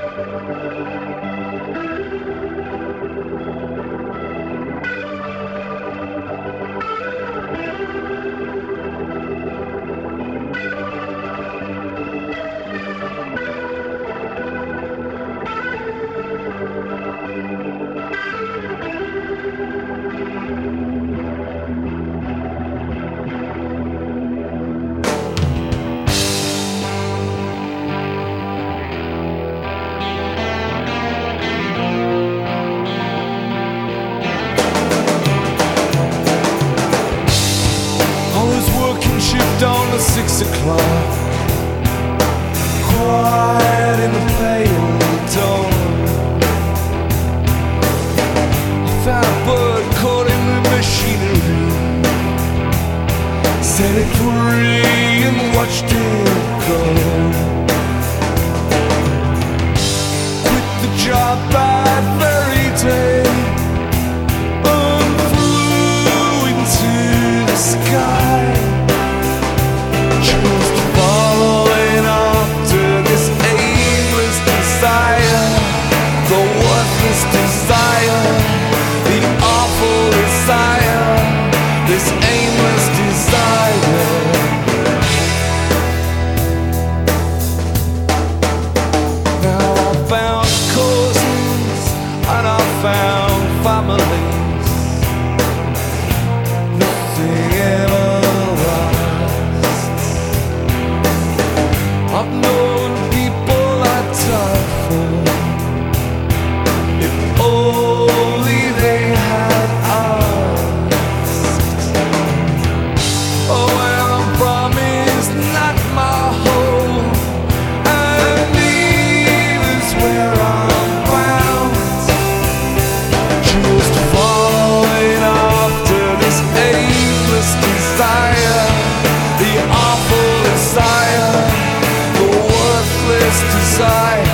Shift on at 6 o'clock, quiet in the pale dawn. I found a bird caught in the machinery, set it free and watched it go. Quit the job that very day and flew into the sky. Just following after this aimless desire, the worthless desire, the awful desire, this aimless desire. Now I found cousins and I found families. Nothing ever. I've known people I'd die for, if only they had asked. Oh, where I'm from is not my home, and neither's where I'm bound. Just following after this aimless desire, the awful desire, desire.